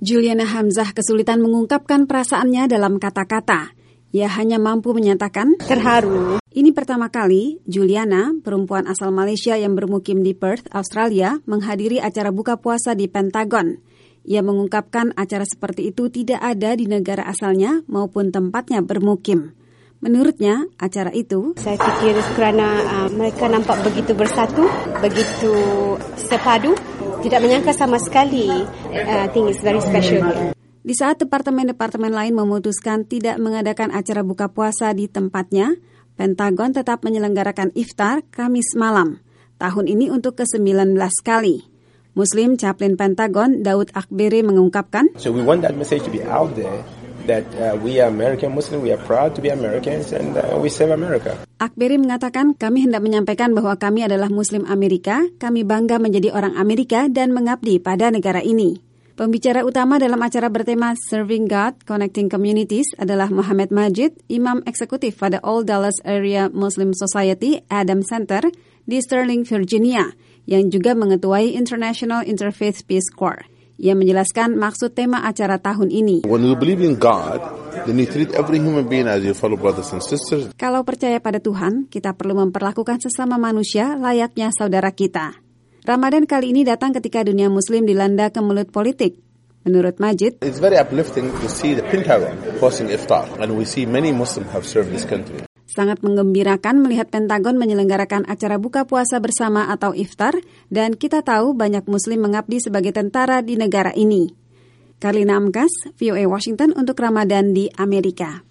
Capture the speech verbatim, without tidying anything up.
Juliana Hamzah kesulitan mengungkapkan perasaannya dalam kata-kata. Ia hanya mampu menyatakan terharu. Ini pertama kali Juliana, perempuan asal Malaysia yang bermukim di Perth, Australia, menghadiri acara buka puasa di Pentagon. Ia mengungkapkan acara seperti itu tidak ada di negara asalnya maupun tempatnya bermukim. Menurutnya, acara itu Saya fikir kerana uh, mereka nampak begitu bersatu, begitu sepadu, tidak menyangka sama sekali. I uh, think it's very special. Di saat departemen-departemen lain memutuskan tidak mengadakan acara buka puasa di tempatnya, Pentagon tetap menyelenggarakan iftar Kamis malam, tahun ini untuk ke sembilan belas kali. Muslim Chaplain Pentagon Daud Akberi mengungkapkan, So we want that message to be out there. That uh, we are American Muslim, we are proud to be Americans, and uh, we serve America. Akberi mengatakan, kami hendak menyampaikan bahwa kami adalah Muslim Amerika, kami bangga menjadi orang Amerika dan mengabdi pada negara ini. Pembicara utama dalam acara bertema Serving God, Connecting Communities adalah Muhammad Majid, Imam Eksekutif pada All Dallas Area Muslim Society Adam Center di Sterling, Virginia, yang juga mengetuai International Interfaith Peace Corps. Ia menjelaskan maksud tema acara tahun ini. When you believe in God, then you treat every human being as your fellow brothers and sisters. Kalau percaya pada Tuhan, kita perlu memperlakukan sesama manusia layaknya saudara kita. Ramadan kali ini datang ketika dunia Muslim dilanda kemelut politik. Menurut Majid, It's very uplifting to see the Pentagon hosting iftar, and we see many Muslims have served this country. sangat menggembirakan melihat Pentagon menyelenggarakan acara buka puasa bersama atau iftar, dan kita tahu banyak Muslim mengabdi sebagai tentara di negara ini. Karlina Amkas, V O A Washington untuk Ramadan di Amerika.